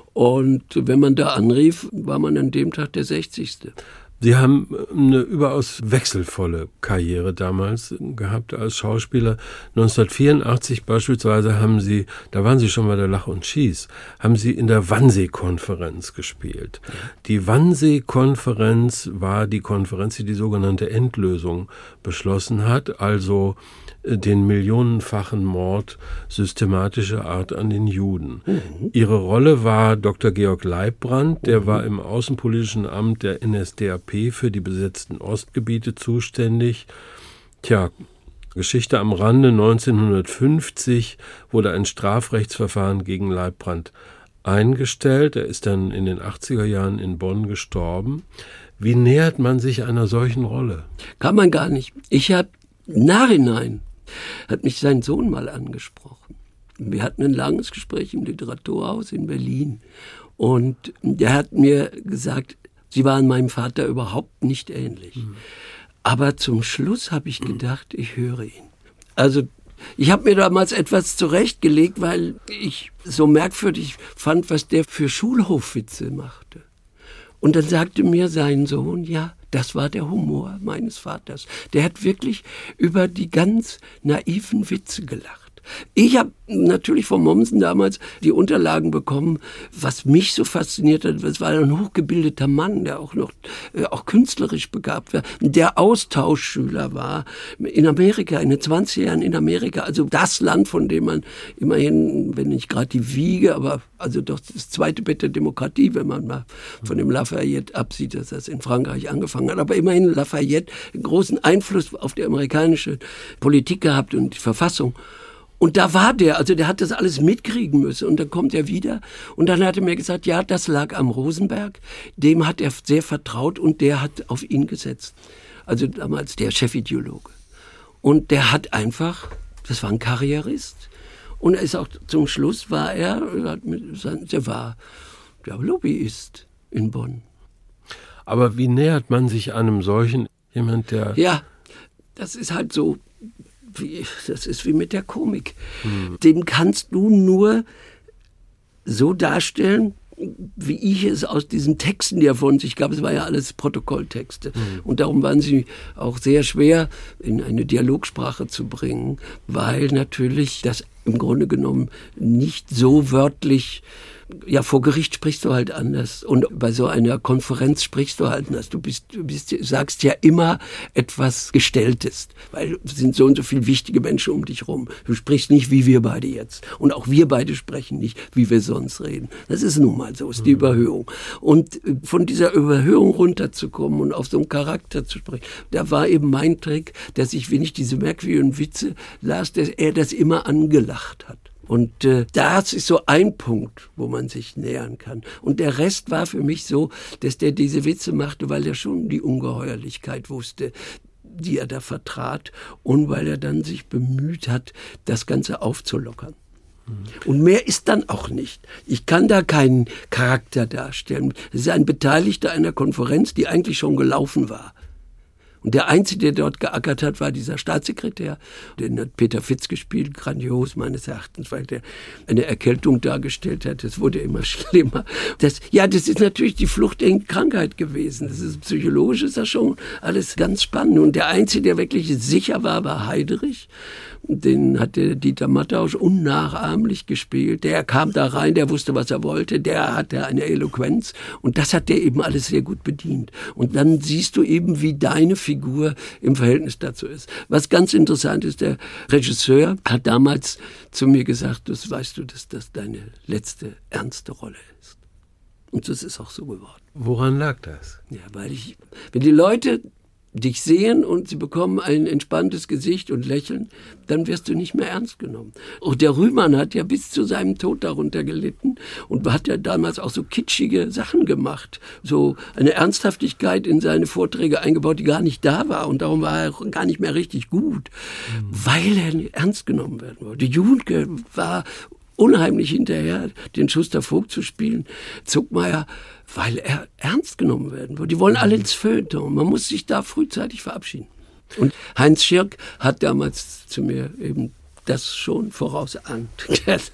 Und wenn man da anrief, war man an dem Tag der sechzigste
Sie haben eine überaus wechselvolle Karriere damals gehabt als Schauspieler. neunzehnhundertvierundachtzig beispielsweise haben Sie, da waren Sie schon bei der Lach und Schieß, haben Sie in der Wannsee-Konferenz gespielt. Die Wannsee-Konferenz war die Konferenz, die die sogenannte Endlösung beschlossen hat, also den millionenfachen Mord systematischer Art an den Juden. Mhm. Ihre Rolle war Doktor Georg Leibbrandt, der mhm. war im Außenpolitischen Amt der N S D A P für die besetzten Ostgebiete zuständig. Tja, Geschichte am Rande, neunzehnhundertfünfzig wurde ein Strafrechtsverfahren gegen Leibbrandt eingestellt. Er ist dann in den achtziger Jahren in Bonn gestorben. Wie nähert man sich einer solchen Rolle?
Kann man gar nicht. Ich habe Nachhinein hat mich sein Sohn mal angesprochen. Wir hatten ein langes Gespräch im Literaturhaus in Berlin und der hat mir gesagt, Sie waren meinem Vater überhaupt nicht ähnlich. Mhm. Aber zum Schluss habe ich gedacht, ich höre ihn. Also ich habe mir damals etwas zurechtgelegt, weil ich so merkwürdig fand, was der für Schulhofwitze machte. Und dann sagte mir sein Sohn, ja, das war der Humor meines Vaters. Der hat wirklich über die ganz naiven Witze gelacht. Ich habe natürlich von Mommsen damals die Unterlagen bekommen, was mich so fasziniert hat. Es war ein hochgebildeter Mann, der auch noch äh, auch künstlerisch begabt war, der Austauschschüler war in Amerika, in den zwanziger Jahren in Amerika. Also das Land, von dem man immerhin, wenn nicht gerade die Wiege, aber also doch das zweite Bett der Demokratie, wenn man mal von dem Lafayette absieht, dass das in Frankreich angefangen hat. Aber immerhin Lafayette einen großen Einfluss auf die amerikanische Politik gehabt und die Verfassung. Und da war der, also der hat das alles mitkriegen müssen. Und dann kommt er wieder und dann hat er mir gesagt, ja, das lag am Rosenberg. Dem hat er sehr vertraut und der hat auf ihn gesetzt. Also damals der Chefideologe. Und der hat einfach, das war ein Karrierist. Und er ist auch zum Schluss war er, der war der Lobbyist in Bonn.
Aber wie nähert man sich einem solchen, jemand, der...
Ja, das ist halt so... Wie, das ist wie mit der Komik. Hm. Den kannst du nur so darstellen, wie ich es aus diesen Texten, die er von sich gab. Es war ja alles Protokolltexte. Hm. Und darum waren sie auch sehr schwer in eine Dialogsprache zu bringen, weil natürlich das im Grunde genommen nicht so wörtlich, ja, vor Gericht sprichst du halt anders und bei so einer Konferenz sprichst du halt anders. Du bist, du bist, sagst ja immer etwas Gestelltes, weil es sind so und so viele wichtige Menschen um dich rum. Du sprichst nicht wie wir beide jetzt und auch wir beide sprechen nicht, wie wir sonst reden. Das ist nun mal so, ist die Überhöhung. Und von dieser Überhöhung runterzukommen und auf so einen Charakter zu sprechen, da war eben mein Trick, dass ich, wenn ich diese merkwürdigen Witze las, dass er das immer angelacht hat. Und äh, das ist so ein Punkt, wo man sich nähern kann. Und der Rest war für mich so, dass der diese Witze machte, weil er schon die Ungeheuerlichkeit wusste, die er da vertrat und weil er dann sich bemüht hat, das Ganze aufzulockern. Mhm. Und mehr ist dann auch nicht. Ich kann da keinen Charakter darstellen. Es ist ein Beteiligter einer Konferenz, die eigentlich schon gelaufen war. Und der Einzige, der dort geackert hat, war dieser Staatssekretär. Den hat Peter Fitz gespielt, grandios meines Erachtens, weil der eine Erkältung dargestellt hat. Das wurde immer schlimmer. Das, ja, das ist natürlich die Flucht in Krankheit gewesen. Das ist psychologisch, ist das schon alles ganz spannend. Und der Einzige, der wirklich sicher war, war Heiderich. Den hat der Dieter Mattausch unnachahmlich gespielt. Der kam da rein, der wusste, was er wollte. Der hatte eine Eloquenz. Und das hat der eben alles sehr gut bedient. Und dann siehst du eben, wie deine Figur im Verhältnis dazu ist. Was ganz interessant ist, der Regisseur hat damals zu mir gesagt, das weißt du, dass das deine letzte ernste Rolle ist. Und das ist auch so geworden.
Woran lag das?
Ja, weil ich, wenn die Leute dich sehen und sie bekommen ein entspanntes Gesicht und Lächeln, dann wirst du nicht mehr ernst genommen. Und der Rühmann hat ja bis zu seinem Tod darunter gelitten und hat ja damals auch so kitschige Sachen gemacht, so eine Ernsthaftigkeit in seine Vorträge eingebaut, die gar nicht da war und darum war er gar nicht mehr richtig gut, mhm. weil er nicht ernst genommen werden wollte. Juhnke war unheimlich hinterher, den Schuster Vogt zu spielen. Zuckmayer, weil er ernst genommen werden wollte. Die wollen alle ins Feuilleton. Man muss sich da frühzeitig verabschieden. Und Heinz Schirk hat damals zu mir eben das schon vorausahnt gesagt.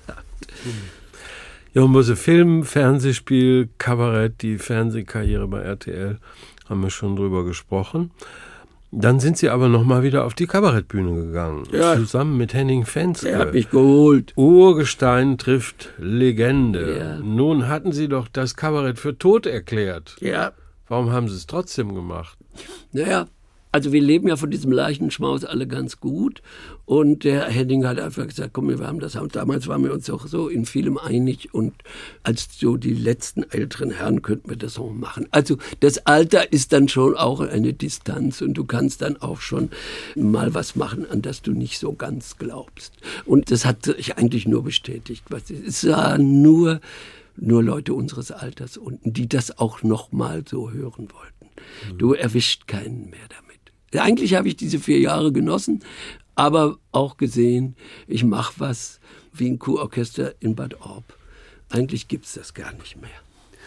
Johann Busse, Film, Fernsehspiel, Kabarett, die Fernsehkarriere bei R T L, haben wir schon drüber gesprochen. Dann sind Sie aber nochmal wieder auf die Kabarettbühne gegangen, ja. Zusammen mit Henning Fenske.
Er hat mich geholt.
Urgestein trifft Legende.
Ja.
Nun hatten Sie doch das Kabarett für tot erklärt.
Ja.
Warum haben Sie es trotzdem gemacht?
Naja, also wir leben ja von diesem Leichenschmaus alle ganz gut. Und der Henning hat einfach gesagt, komm, wir haben das. Damals waren wir uns auch so in vielem einig. Und als so die letzten älteren Herren könnten wir das auch machen. Also das Alter ist dann schon auch eine Distanz. Und du kannst dann auch schon mal was machen, an das du nicht so ganz glaubst. Und das hat sich eigentlich nur bestätigt. Es waren nur, nur Leute unseres Alters unten, die das auch noch mal so hören wollten. Mhm. Du erwischt keinen mehr damit. Eigentlich habe ich diese vier Jahre genossen, aber auch gesehen, ich mache was wie ein Kurorchester in Bad Orb. Eigentlich gibt es das gar nicht mehr.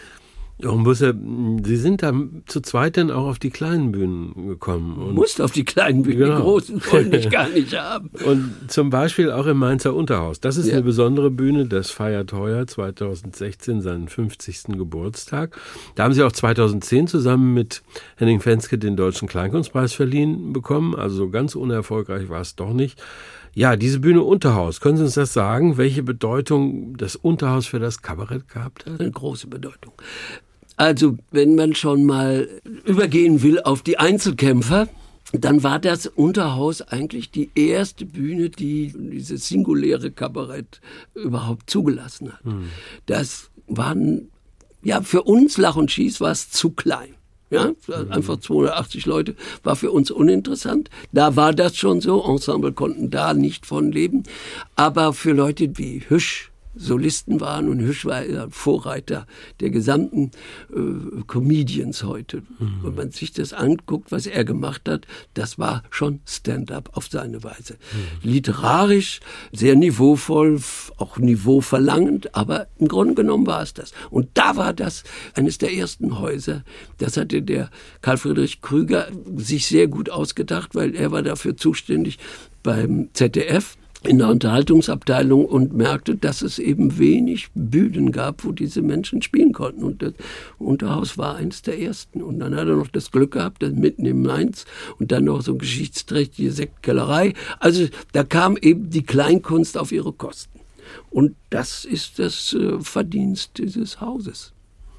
Johann Busse, Sie sind da zu zweit dann auch auf die kleinen Bühnen gekommen.
Du musst auf die kleinen Bühnen, genau. Die großen wollen dich gar nicht haben.
Und zum Beispiel auch im Mainzer Unterhaus. Das ist ja eine besondere Bühne, das feiert heuer zweitausendsechzehn seinen fünfzigsten Geburtstag. Da haben Sie auch zweitausendzehn zusammen mit Henning Fenske den Deutschen Kleinkunstpreis verliehen bekommen. Also so ganz unerfolgreich war es doch nicht. Ja, diese Bühne Unterhaus, können Sie uns das sagen, welche Bedeutung das Unterhaus für das Kabarett gehabt hat?
Eine große Bedeutung. Also, wenn man schon mal übergehen will auf die Einzelkämpfer, dann war das Unterhaus eigentlich die erste Bühne, die dieses singuläre Kabarett überhaupt zugelassen hat. Hm. Das waren, ja, für uns Lach und Schieß war es zu klein. Ja, einfach zweihundertachtzig Leute, war für uns uninteressant. Da war das schon so, Ensemble konnten da nicht von leben. Aber für Leute wie Hüsch Solisten waren, und Hüsch war ja Vorreiter der gesamten äh, Comedians heute. Mhm. Wenn man sich das anguckt, was er gemacht hat, das war schon Stand-up auf seine Weise. Mhm. Literarisch, sehr niveauvoll, auch niveauverlangend, aber im Grunde genommen war es das. Und da war das eines der ersten Häuser. Das hatte der Karl Friedrich Krüger sich sehr gut ausgedacht, weil er war dafür zuständig beim Z D F. In der Unterhaltungsabteilung und merkte, dass es eben wenig Bühnen gab, wo diese Menschen spielen konnten. Und das Unterhaus war eines der ersten. Und dann hat er noch das Glück gehabt, dass mitten im Mainz und dann noch so geschichtsträchtige Sektkellerei. Also da kam eben die Kleinkunst auf ihre Kosten. Und das ist das Verdienst dieses Hauses.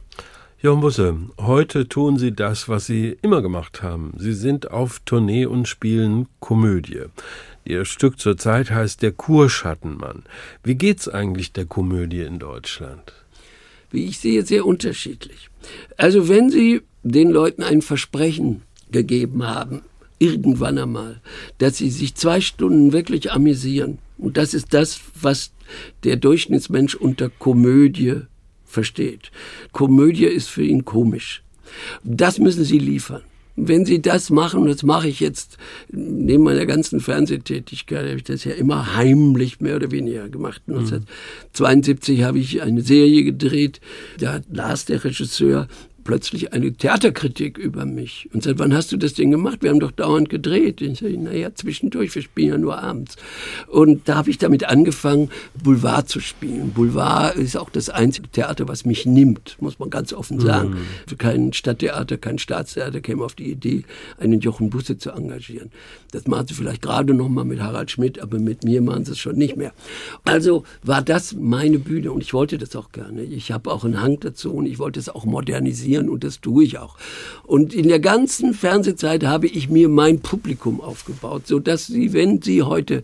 Johann Busse, heute tun Sie das, was Sie immer gemacht haben. Sie sind auf Tournee und spielen Komödie. Ihr Stück zurzeit heißt Der Kurschattenmann. Wie geht's eigentlich der Komödie in Deutschland?
Wie ich sehe, sehr unterschiedlich. Also wenn Sie den Leuten ein Versprechen gegeben haben, irgendwann einmal, dass sie sich zwei Stunden wirklich amüsieren, und das ist das, was der Durchschnittsmensch unter Komödie versteht. Komödie ist für ihn komisch. Das müssen Sie liefern. Wenn Sie das machen, und das mache ich jetzt neben meiner ganzen Fernsehtätigkeit, habe ich das ja immer heimlich mehr oder weniger gemacht. Mhm. neunzehnhundertzweiundsiebzig habe ich eine Serie gedreht, da las der Regisseur plötzlich eine Theaterkritik über mich und sagt, wann hast du das denn gemacht? Wir haben doch dauernd gedreht. Ich sage, naja, zwischendurch, wir spielen ja nur abends. Und da habe ich damit angefangen, Boulevard zu spielen. Boulevard ist auch das einzige Theater, was mich nimmt, muss man ganz offen sagen. Mhm. Kein Stadttheater, kein Staatstheater käme auf die Idee, einen Jochen Busse zu engagieren. Das machen sie vielleicht gerade noch mal mit Harald Schmidt, aber mit mir machen sie es schon nicht mehr. Also war das meine Bühne und ich wollte das auch gerne. Ich habe auch einen Hang dazu und ich wollte es auch modernisieren und das tue ich auch. Und in der ganzen Fernsehzeit habe ich mir mein Publikum aufgebaut, sodass sie, wenn sie heute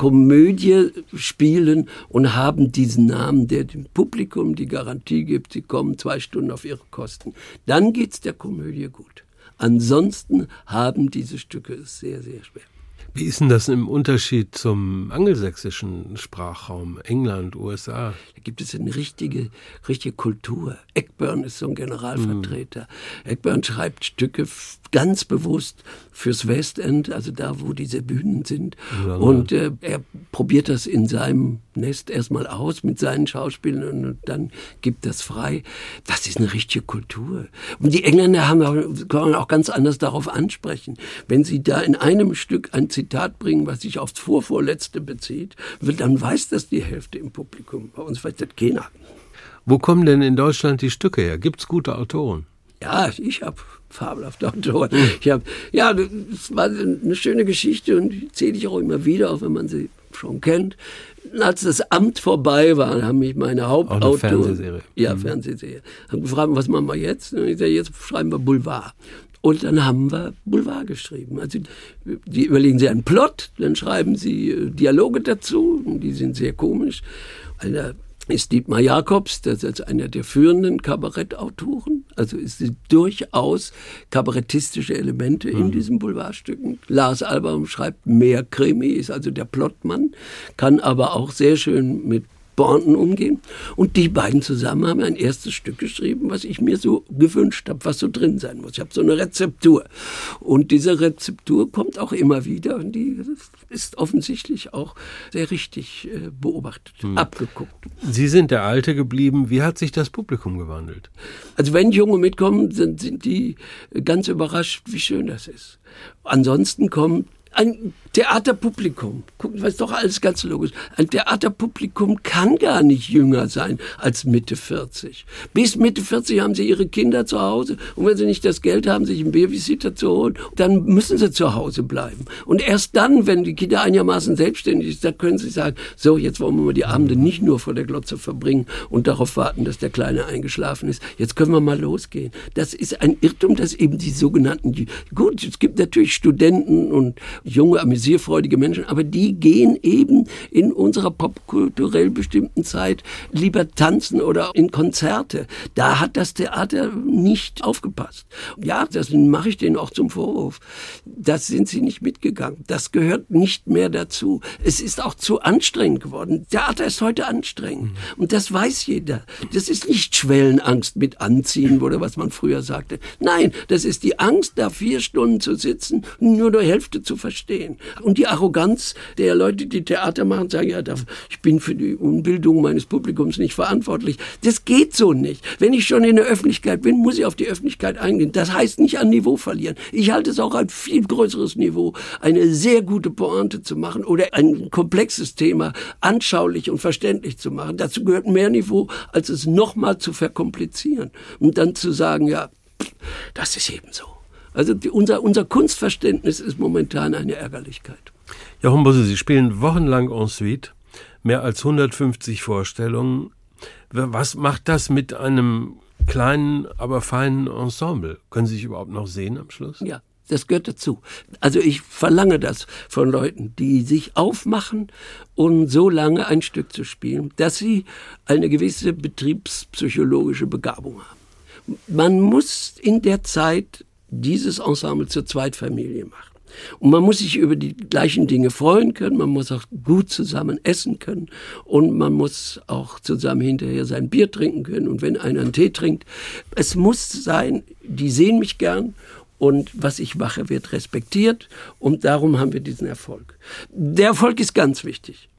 Komödie spielen und haben diesen Namen, der dem Publikum die Garantie gibt, sie kommen zwei Stunden auf ihre Kosten, dann geht's der Komödie gut. Ansonsten haben diese Stücke es sehr, sehr schwer.
Wie ist denn das im Unterschied zum angelsächsischen Sprachraum, England, U S A?
Da gibt es eine richtige, richtige Kultur. Eckburn ist so ein Generalvertreter. Mm. Eckburn schreibt Stücke ganz bewusst fürs West End, also da, wo diese Bühnen sind. Ja, und äh, er probiert das in seinem Nest erstmal aus mit seinen Schauspielern und dann gibt das frei. Das ist eine richtige Kultur. Und die Engländer haben auch, können auch ganz anders darauf ansprechen. Wenn sie da in einem Stück ein Zitat bringen, was sich aufs Vorvorletzte bezieht, dann weiß das die Hälfte im Publikum. Bei uns weiß das keiner.
Wo kommen denn in Deutschland die Stücke her? Gibt es gute Autoren?
Ja, ich habe fabelhafte Autoren. Ich hab, ja, das war eine schöne Geschichte und die erzähle ich auch immer wieder, auch wenn man sie schon kennt. Als das Amt vorbei war, haben mich meine Hauptautoren...
Auch eine Fernsehserie.
Ja,
mhm.
Fernsehserie. Haben gefragt, was machen wir jetzt? Und ich sage, jetzt schreiben wir Boulevard. Und dann haben wir Boulevard geschrieben. Also die überlegen sie einen Plot, dann schreiben sie Dialoge dazu, die sind sehr komisch. Einer ist Dietmar Jacobs, das ist einer der führenden Kabarettautoren. Also es sind durchaus kabarettistische Elemente mhm. in diesen Boulevardstücken. Lars Albaum schreibt mehr Krimi, ist also der Plotmann, kann aber auch sehr schön mit Pointen umgehen. Und die beiden zusammen haben ein erstes Stück geschrieben, was ich mir so gewünscht habe, was so drin sein muss. Ich habe so eine Rezeptur. Und diese Rezeptur kommt auch immer wieder und die ist offensichtlich auch sehr richtig äh, beobachtet, hm. abgeguckt.
Sie sind der Alte geblieben. Wie hat sich das Publikum gewandelt?
Also wenn Junge mitkommen, sind, sind die ganz überrascht, wie schön das ist. Ansonsten kommt ein Theaterpublikum, gucken, was doch alles ganz logisch. Ein Theaterpublikum kann gar nicht jünger sein als Mitte vierzig. Bis Mitte vierzig haben sie ihre Kinder zu Hause und wenn sie nicht das Geld haben, sich einen Babysitter zu holen, dann müssen sie zu Hause bleiben. Und erst dann, wenn die Kinder einigermaßen selbstständig sind, können sie sagen, so, jetzt wollen wir mal die Abende nicht nur vor der Glotze verbringen und darauf warten, dass der Kleine eingeschlafen ist. Jetzt können wir mal losgehen. Das ist ein Irrtum, dass eben die sogenannten, gut, es gibt natürlich Studenten und junge, amüsierfreudige Menschen, aber die gehen eben in unserer popkulturell bestimmten Zeit lieber tanzen oder in Konzerte. Da hat das Theater nicht aufgepasst. Ja, das mache ich denen auch zum Vorwurf. Das sind sie nicht mitgegangen. Das gehört nicht mehr dazu. Es ist auch zu anstrengend geworden. Theater ist heute anstrengend. Und das weiß jeder. Das ist nicht Schwellenangst mit Anziehen oder was man früher sagte. Nein, das ist die Angst, da vier Stunden zu sitzen und nur die Hälfte zu verstehen. Und die Arroganz der Leute, die Theater machen, sagen, ja, ich bin für die Unbildung meines Publikums nicht verantwortlich. Das geht so nicht. Wenn ich schon in der Öffentlichkeit bin, muss ich auf die Öffentlichkeit eingehen. Das heißt nicht an Niveau verlieren. Ich halte es auch ein viel größeres Niveau, eine sehr gute Pointe zu machen oder ein komplexes Thema anschaulich und verständlich zu machen. Dazu gehört mehr Niveau, als es nochmal zu verkomplizieren. Und dann zu sagen, ja, das ist eben so. Also die, unser, unser Kunstverständnis ist momentan eine Ärgerlichkeit.
Jochen Busse, Sie spielen wochenlang en suite, mehr als hundertfünfzig Vorstellungen. Was macht das mit einem kleinen, aber feinen Ensemble? Können Sie sich überhaupt noch sehen am Schluss?
Ja, das gehört dazu. Also ich verlange das von Leuten, die sich aufmachen, um so lange ein Stück zu spielen, dass sie eine gewisse betriebspsychologische Begabung haben. Man muss in der Zeit dieses Ensemble zur Zweitfamilie machen. Und man muss sich über die gleichen Dinge freuen können, man muss auch gut zusammen essen können und man muss auch zusammen hinterher sein Bier trinken können und wenn einer einen Tee trinkt. Es muss sein, die sehen mich gern und was ich mache, wird respektiert und darum haben wir diesen Erfolg. Der Erfolg ist ganz wichtig.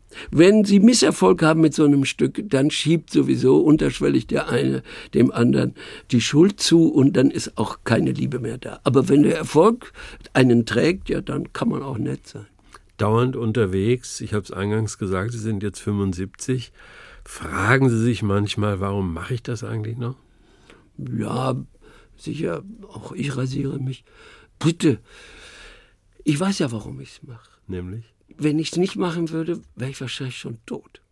Wenn Sie Misserfolg haben mit so einem Stück, dann schiebt sowieso unterschwellig der eine dem anderen die Schuld zu und dann ist auch keine Liebe mehr da. Aber wenn der Erfolg einen trägt, ja, dann kann man auch nett sein.
Dauernd unterwegs, ich habe es eingangs gesagt, Sie sind jetzt fünfundsiebzig. Fragen Sie sich manchmal, warum mache ich das eigentlich noch?
Ja, sicher, auch ich rasiere mich. Bitte, ich weiß ja, warum ich es mache.
Nämlich?
Wenn ich es nicht machen würde, wäre ich wahrscheinlich schon tot.